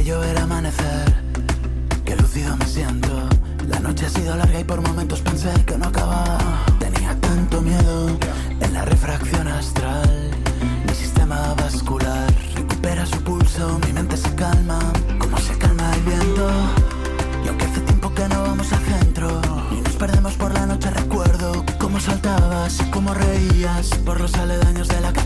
llover amanecer, qué lúcido me siento. La noche ha sido larga y por momentos pensé que no acababa. Tenía tanto miedo en la refracción astral. Mi sistema vascular recupera su pulso, mi mente se calma, como se calma el viento. Y aunque hace tiempo que no vamos al centro y nos perdemos por la noche, recuerdo cómo saltabas y cómo reías por los aledaños de la calle.